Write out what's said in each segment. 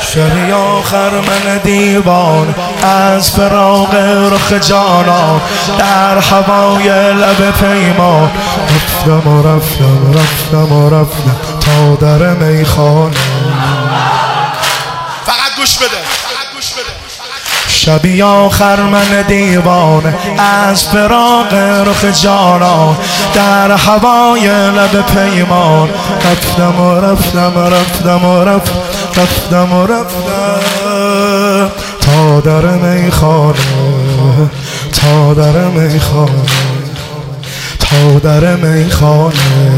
شب آخر من دیوان از فراق رخ جانان در هوای لب پیمان رفتم و رفتم رفتم و رفتم تا در میخانه. فقط گوش بده. شبی آخر من دیوانه از فراق رخ جانان در هوای لب پیمان رفتم و رفتم رفتم و رفتم و رفتم تا در میخانه تا در میخانه تا در میخانه.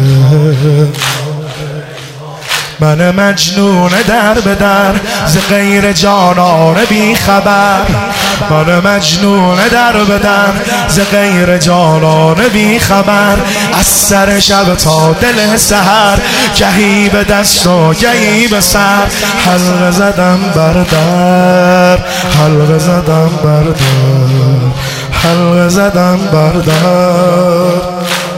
من مجنون در به در ز غیر جانان بی خبر. من مجنون در به در ز غیر جانان بی خبر. از سر شب تا دل سحر گهی به دست و گهی به سر حلقه زدم بر در حلقه زدم بر در حلقه زدم بر در.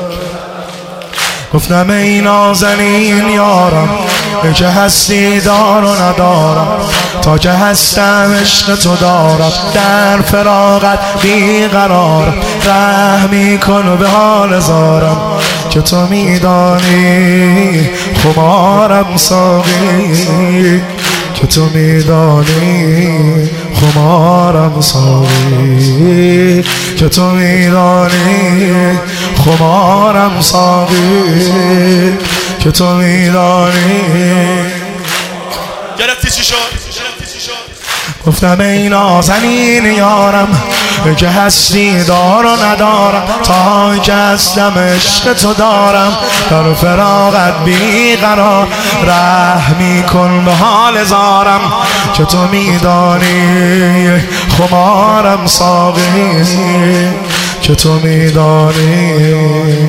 گفتم ای نازنین یارم ای که هستی دار و ندارم تا که هستم عشق تو دارم در فراقت بیقرارم رحمی کن به حال زارم که تو میدانی خمارم ساقی که تو میدانی خمارم ساقی که تو میدانی خمارم ساقی که تو میدانی. گرفتی چی شد؟ گفتم ای نازنین یارم که هستی دار و ندارم تا که هستم عشق تو دارم در فراقت بیقرار رحمی کن به حال زارم که تو میدانی خمارم ساقی که تو میدانی.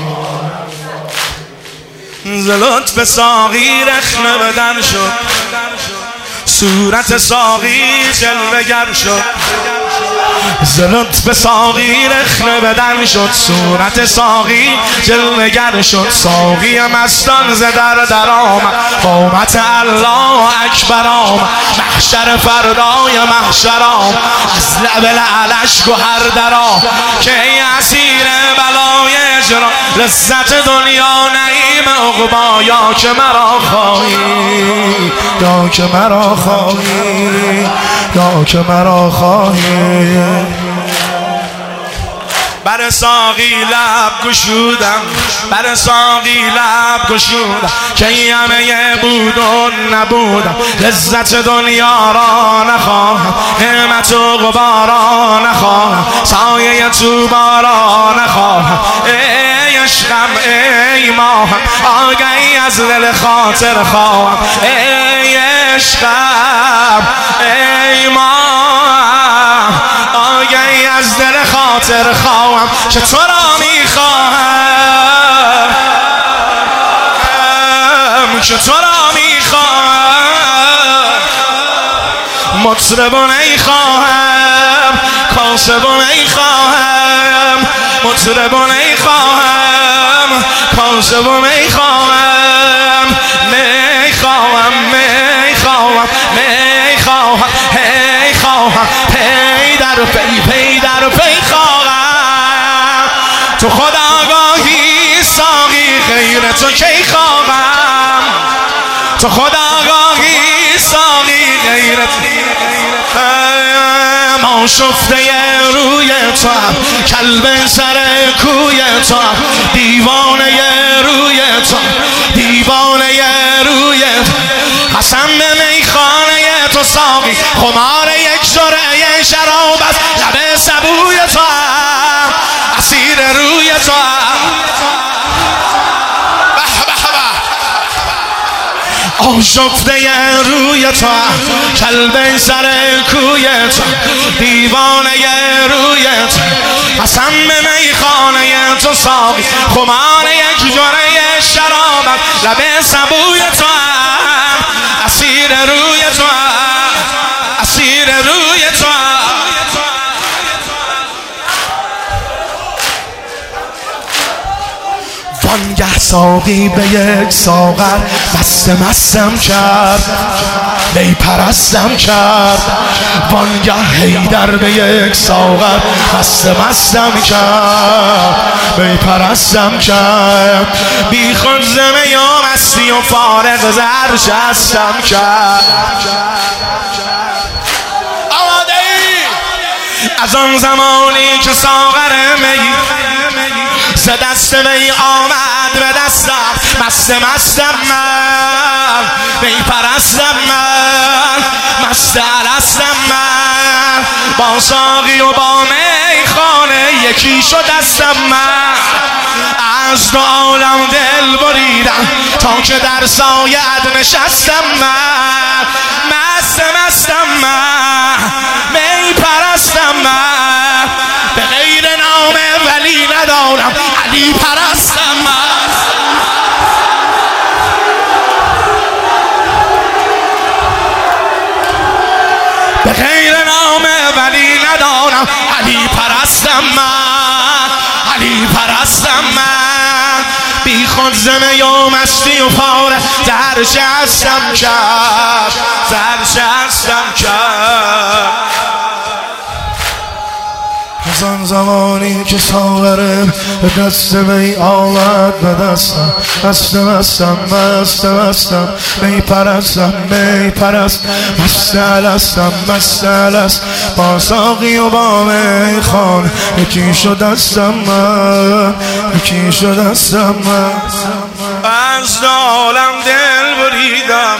ز لطف ساقی رخنه بدن شد صورت ساقی جلوه گر شد. ز لطف ساقی رخنه بدن شد صورت ساقی جلوه گر شد. ساقی مستان ز در آمد قامت الله اکبر آمد محشر فردای محشر آمد از لب لعلش گوهر درآمد که ای اسیر بلای اجرام لذت دنیا نعیم عقبی یا که مرا خواهی یا که مرا خواهی یا که مرا خواهی. بر ساقی لب گشودم بر ساقی لب گشودم که همه بود و نبودم لذت دنیا را نخواهم نعمت و غبارا نخواهم سایه طوبا را نخواهم ای عشقم ای ماهم آگهی از دل خاطر خواهم ای عشقم ای ماهم آگهی از دل خاطر خواهم که تو را میخواهم که تو را میخواهم مطرب نیخواهم کاسب نیخواهم مطرب نیخواهم کاسب نیخواهم میخواهم میخواهم میخواهم هی خواهم پی در پی پی در پی خواهم تو خود آگاهی ساقی غیر تو کی خواهم تو خود آگاهی ساقی غیر ما شفته روی تو کلب سر کوی تو دیوانه روی تو دیوانه روی قسم به میخانه تو ساقی خمار یک جرعه شراب است لب سبوی تو اسیر روی تو آشفته روی تو کلب سر کوی تو دیوانه روی تو قسم به میخانه تو ساقی خمار یک جرعه شرابت لب سبوی تو اسیر روی تو اسیر روی تو وانگه ساقی به یک ساغر مستم کرد می پرستم کرد وانگه حیدر به یک ساغر مستم کرد می پرستم کرد بی خود زمه یا مستی و فارغ زرشستم کرد از آن زمانی که ساغر می ز دست می آمد به دستم مستم من می پرستم من مست الستم من با ساقی و با میخانه یکی شد دستم من از دو عالم دل بریدم تا که در سایه نشستم من مستم من می پرستم من به غیر نام ولی ندارم علی پرستم من به غیر نام ولی ندارم علی پرستم من علی پرستم من بی خود زمه یا مستی و پاره زرشستم کرد زرشستم کرد از آن زمانی که ساغرم به دست می آمد به دستم مستم می پرستم مست الست با ساقی و با میخانه یکی شد دستم من یکی شد دستم من از عالم دل بریدم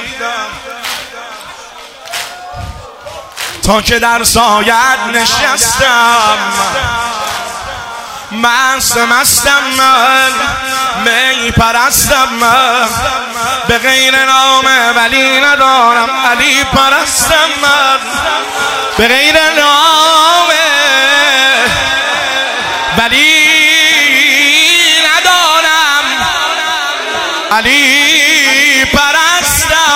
تا که در سایت نشستم مستم من می پرستم من به غیر نام ولی ندارم علی پرستم من به غیر نام ولی ندارم علی پرستم